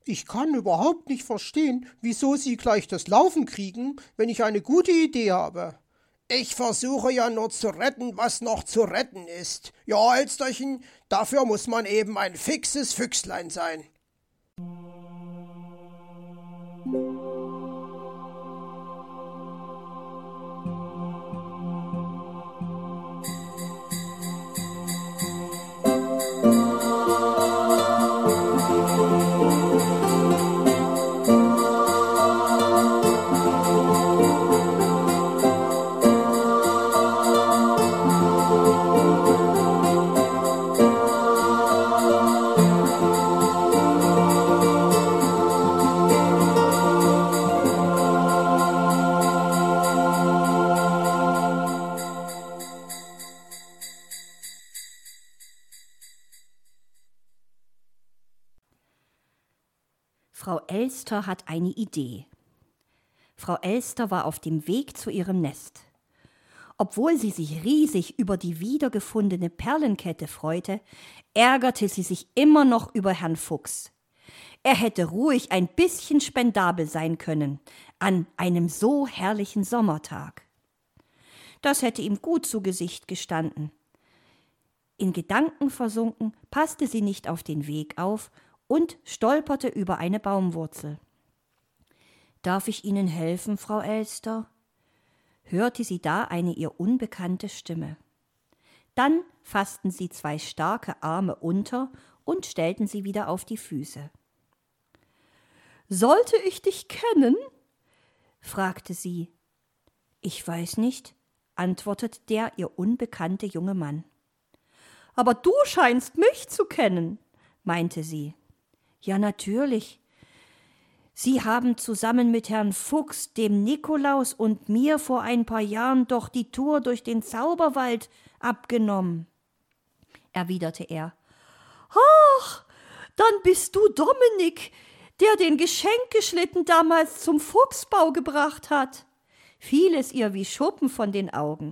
Ich kann überhaupt nicht verstehen, wieso Sie gleich das Laufen kriegen, wenn ich eine gute Idee habe. Ich versuche ja nur zu retten, was noch zu retten ist. Ja, Elsterchen, dafür muss man eben ein fixes Füchslein sein. Frau Elster hat eine Idee. Frau Elster war auf dem Weg zu ihrem Nest. Obwohl sie sich riesig über die wiedergefundene Perlenkette freute, ärgerte sie sich immer noch über Herrn Fuchs. Er hätte ruhig ein bisschen spendabel sein können an einem so herrlichen Sommertag. Das hätte ihm gut zu Gesicht gestanden. In Gedanken versunken, passte sie nicht auf den Weg auf und stolperte über eine Baumwurzel. »Darf ich Ihnen helfen, Frau Elster?« hörte sie da eine ihr unbekannte Stimme. Dann fassten sie 2 starke Arme unter und stellten sie wieder auf die Füße. »Sollte ich dich kennen?« fragte sie. »Ich weiß nicht«, antwortete der ihr unbekannte junge Mann. »Aber du scheinst mich zu kennen«, meinte sie. »Ja, natürlich. Sie haben zusammen mit Herrn Fuchs, dem Nikolaus und mir vor ein paar Jahren doch die Tour durch den Zauberwald abgenommen«, erwiderte er. »Ach, dann bist du Dominik, der den Geschenkeschlitten damals zum Fuchsbau gebracht hat«, fiel es ihr wie Schuppen von den Augen.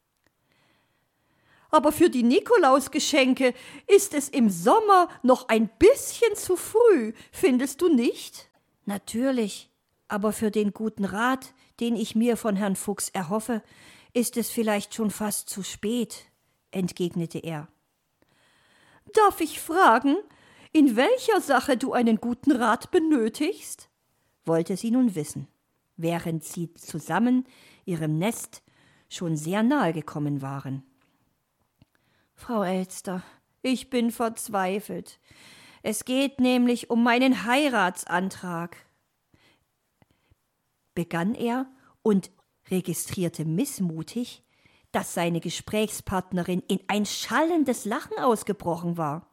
»Aber für die Nikolausgeschenke ist es im Sommer noch ein bisschen zu früh, findest du nicht?« »Natürlich, aber für den guten Rat, den ich mir von Herrn Fuchs erhoffe, ist es vielleicht schon fast zu spät«, entgegnete er. »Darf ich fragen, in welcher Sache du einen guten Rat benötigst?«, wollte sie nun wissen, während sie zusammen ihrem Nest schon sehr nahe gekommen waren. »Frau Elster, ich bin verzweifelt. Es geht nämlich um meinen Heiratsantrag«, begann er und registrierte missmutig, dass seine Gesprächspartnerin in ein schallendes Lachen ausgebrochen war.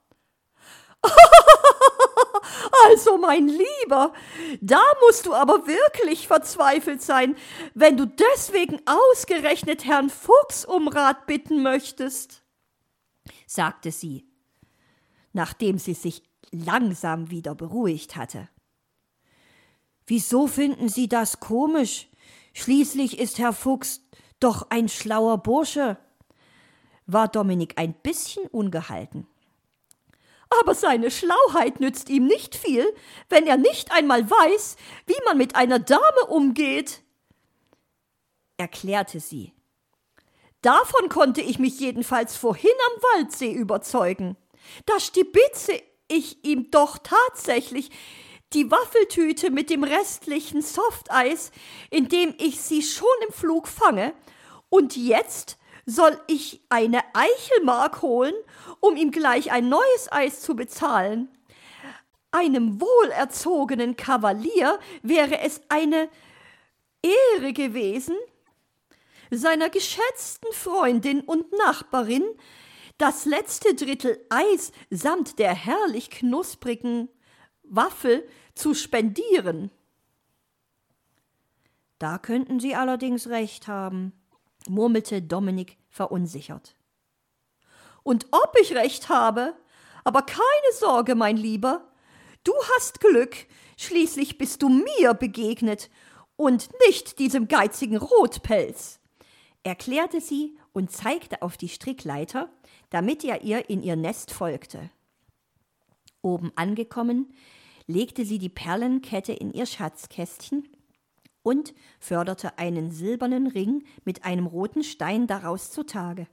»Also, mein Lieber, da musst du aber wirklich verzweifelt sein, wenn du deswegen ausgerechnet Herrn Fuchs um Rat bitten möchtest«, sagte sie, nachdem sie sich langsam wieder beruhigt hatte. »Wieso finden Sie das komisch? Schließlich ist Herr Fuchs doch ein schlauer Bursche«, war Dominik ein bisschen ungehalten. »Aber seine Schlauheit nützt ihm nicht viel, wenn er nicht einmal weiß, wie man mit einer Dame umgeht«, erklärte sie. »Davon konnte ich mich jedenfalls vorhin am Waldsee überzeugen. Da stibitze ich ihm doch tatsächlich die Waffeltüte mit dem restlichen Softeis, in dem ich sie schon im Flug fange, und jetzt soll ich eine Eichelmark holen, um ihm gleich ein neues Eis zu bezahlen. Einem wohlerzogenen Kavalier wäre es eine Ehre gewesen, seiner geschätzten Freundin und Nachbarin das letzte Drittel Eis samt der herrlich knusprigen Waffel zu spendieren.« »Da könnten Sie allerdings recht haben«, murmelte Dominik verunsichert. »Und ob ich recht habe? Aber keine Sorge, mein Lieber. Du hast Glück, schließlich bist du mir begegnet und nicht diesem geizigen Rotpelz«, erklärte sie und zeigte auf die Strickleiter, damit er ihr in ihr Nest folgte. Oben angekommen, legte sie die Perlenkette in ihr Schatzkästchen und förderte einen silbernen Ring mit einem roten Stein daraus zutage.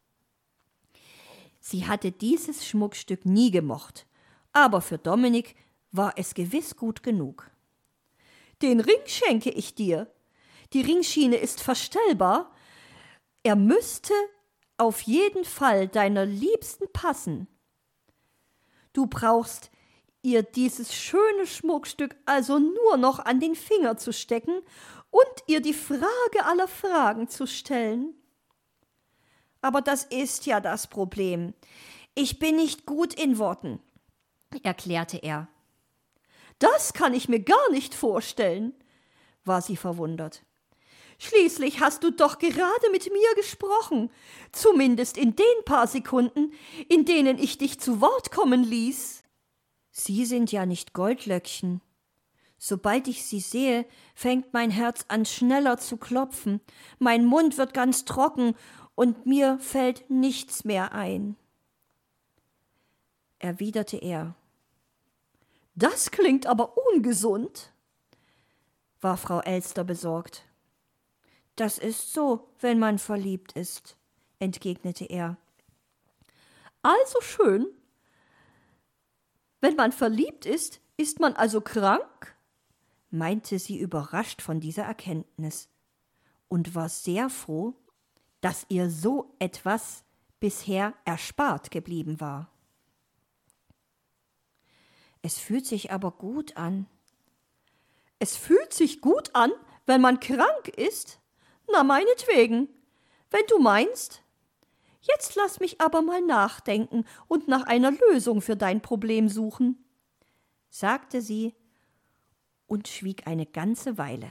Sie hatte dieses Schmuckstück nie gemocht, aber für Dominik war es gewiss gut genug. »Den Ring schenke ich dir. Die Ringschiene ist verstellbar. Er müsste auf jeden Fall deiner Liebsten passen. Du brauchst ihr dieses schöne Schmuckstück also nur noch an den Finger zu stecken und ihr die Frage aller Fragen zu stellen.« »Aber das ist ja das Problem. Ich bin nicht gut in Worten«, erklärte er. »Das kann ich mir gar nicht vorstellen«, war sie verwundert. »Schließlich hast du doch gerade mit mir gesprochen, zumindest in den paar Sekunden, in denen ich dich zu Wort kommen ließ.« »Sie sind ja nicht Goldlöckchen. Sobald ich Sie sehe, fängt mein Herz an schneller zu klopfen, mein Mund wird ganz trocken und mir fällt nichts mehr ein«, erwiderte er. »Das klingt aber ungesund«, war Frau Elster besorgt. »Das ist so, wenn man verliebt ist«, entgegnete er. »Also schön. Wenn man verliebt ist, ist man also krank?«, meinte sie überrascht von dieser Erkenntnis und war sehr froh, dass ihr so etwas bisher erspart geblieben war. »Es fühlt sich aber gut an.« »Es fühlt sich gut an, wenn man krank ist? Na, meinetwegen, wenn du meinst. Jetzt lass mich aber mal nachdenken und nach einer Lösung für dein Problem suchen«, sagte sie und schwieg eine ganze Weile.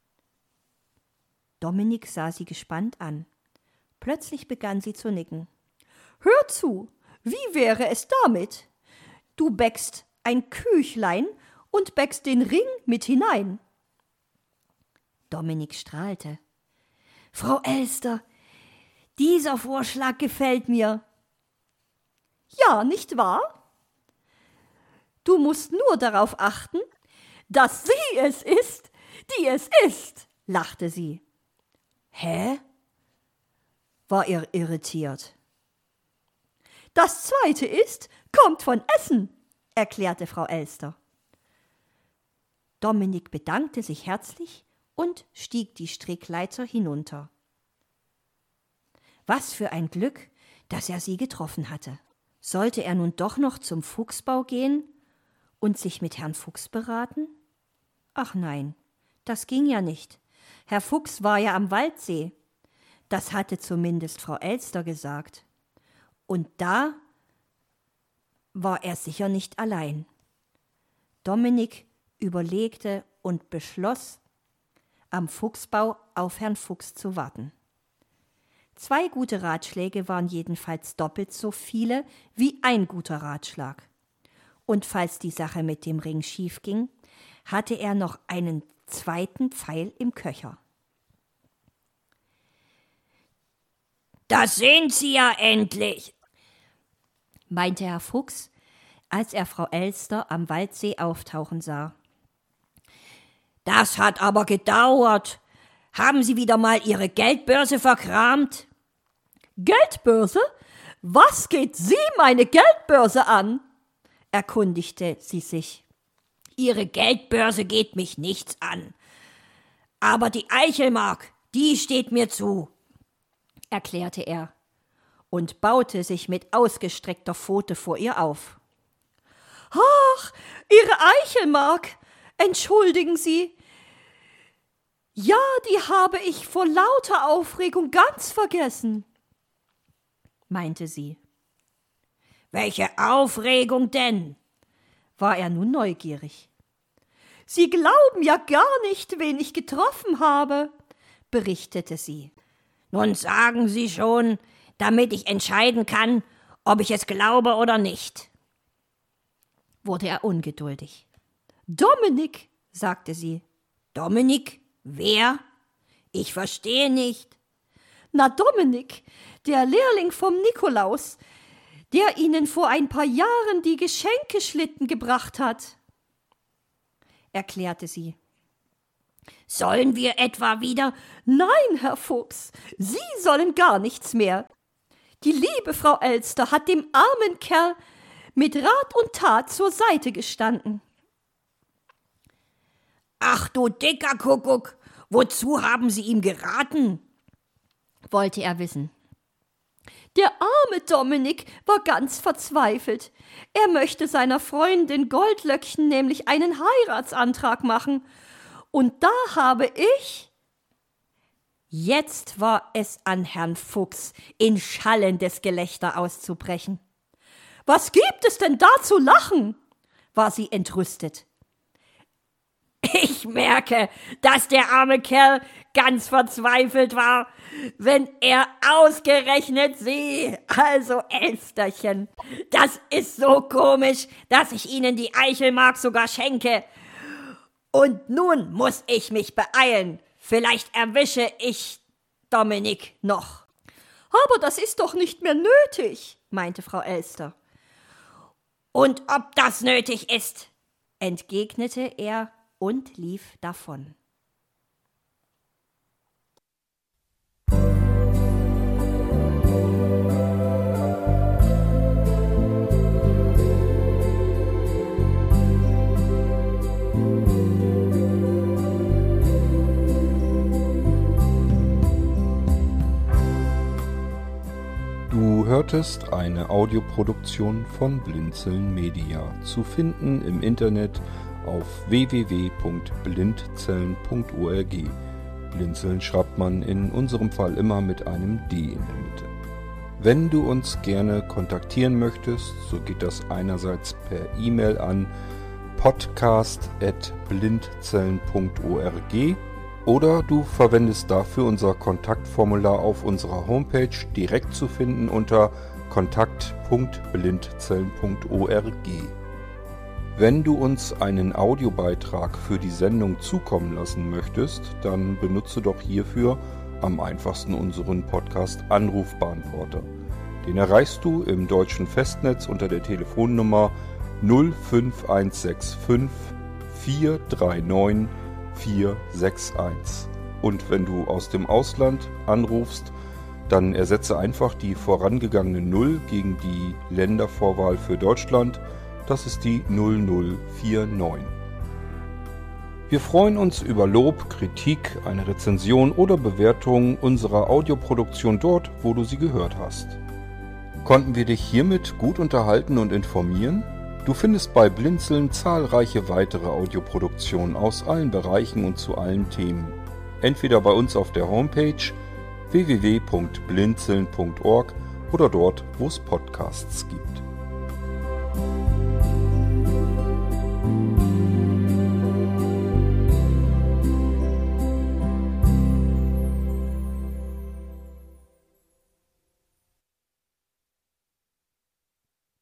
Dominik sah sie gespannt an. Plötzlich begann sie zu nicken. »Hör zu, wie wäre es damit? Du bäckst ein Küchlein und bäckst den Ring mit hinein.« Dominik strahlte. »Frau Elster, dieser Vorschlag gefällt mir.« »Ja, nicht wahr? Du musst nur darauf achten, dass sie es ist, die es ist«, lachte sie. »Hä?«, war er irritiert. »Das Zweite ist, kommt von Essen«, erklärte Frau Elster. Dominik bedankte sich herzlich und stieg die Strickleiter hinunter. Was für ein Glück, dass er sie getroffen hatte. Sollte er nun doch noch zum Fuchsbau gehen und sich mit Herrn Fuchs beraten? Ach nein, das ging ja nicht. Herr Fuchs war ja am Waldsee. Das hatte zumindest Frau Elster gesagt. Und da war er sicher nicht allein. Dominik überlegte und beschloss, am Fuchsbau auf Herrn Fuchs zu warten. 2 gute Ratschläge waren jedenfalls doppelt so viele wie ein guter Ratschlag. Und falls die Sache mit dem Ring schief ging, hatte er noch einen 2. Pfeil im Köcher. »Da sind Sie ja endlich«, meinte Herr Fuchs, als er Frau Elster am Waldsee auftauchen sah. »Das hat aber gedauert. Haben Sie wieder mal Ihre Geldbörse verkramt?« »Geldbörse? Was geht Sie meine Geldbörse an?«, erkundigte sie sich. »Ihre Geldbörse geht mich nichts an. Aber die Eichelmark, die steht mir zu«, erklärte er und baute sich mit ausgestreckter Pfote vor ihr auf. »Ach, Ihre Eichelmark, entschuldigen Sie. Ja, die habe ich vor lauter Aufregung ganz vergessen«, meinte sie. »Welche Aufregung denn?«, war er nun neugierig. »Sie glauben ja gar nicht, wen ich getroffen habe«, berichtete sie. »Nun sagen Sie schon, damit ich entscheiden kann, ob ich es glaube oder nicht«, wurde er ungeduldig. »Dominik«, sagte sie. »Dominik? Wer? Ich verstehe nicht.« »Na, Dominik, der Lehrling vom Nikolaus, der Ihnen vor ein paar Jahren die Geschenkeschlitten gebracht hat.« erklärte sie. Sollen wir etwa wieder? Nein, Herr Fuchs, Sie sollen gar nichts mehr. Die liebe Frau Elster hat dem armen Kerl mit Rat und Tat zur Seite gestanden. Ach du dicker Kuckuck, wozu haben Sie ihm geraten? Wollte er wissen. Der arme Dominik war ganz verzweifelt. Er möchte seiner Freundin Goldlöckchen nämlich einen Heiratsantrag machen. Und da habe ich... Jetzt war es an Herrn Fuchs, in schallendes Gelächter auszubrechen. »Was gibt es denn da zu lachen?« war sie entrüstet. »Ich merke, dass der arme Kerl ganz verzweifelt war, wenn er ausgerechnet Sie, also Elsterchen, das ist so komisch, dass ich Ihnen die Eichelmark sogar schenke. Und nun muss ich mich beeilen. Vielleicht erwische ich Dominik noch.« »Aber das ist doch nicht mehr nötig«, meinte Frau Elster. »Und ob das nötig ist«, entgegnete er und lief davon. Du hörtest eine Audioproduktion von Blinzeln Media, zu finden im Internet auf www.blindzellen.org. Blinzeln schreibt man in unserem Fall immer mit einem D in der Mitte. Wenn du uns gerne kontaktieren möchtest, so geht das einerseits per E-Mail an podcast@blindzellen.org oder du verwendest dafür unser Kontaktformular auf unserer Homepage, direkt zu finden unter kontakt.blindzellen.org. Wenn du uns einen Audiobeitrag für die Sendung zukommen lassen möchtest, dann benutze doch hierfür am einfachsten unseren Podcast Anrufbeantworter. Den erreichst du im deutschen Festnetz unter der Telefonnummer 05165 439 461. Und wenn du aus dem Ausland anrufst, dann ersetze einfach die vorangegangene 0 gegen die Ländervorwahl für Deutschland. Das ist die 0049. Wir freuen uns über Lob, Kritik, eine Rezension oder Bewertung unserer Audioproduktion dort, wo du sie gehört hast. Konnten wir dich hiermit gut unterhalten und informieren? Du findest bei Blinzeln zahlreiche weitere Audioproduktionen aus allen Bereichen und zu allen Themen. Entweder bei uns auf der Homepage www.blinzeln.org oder dort, wo es Podcasts gibt.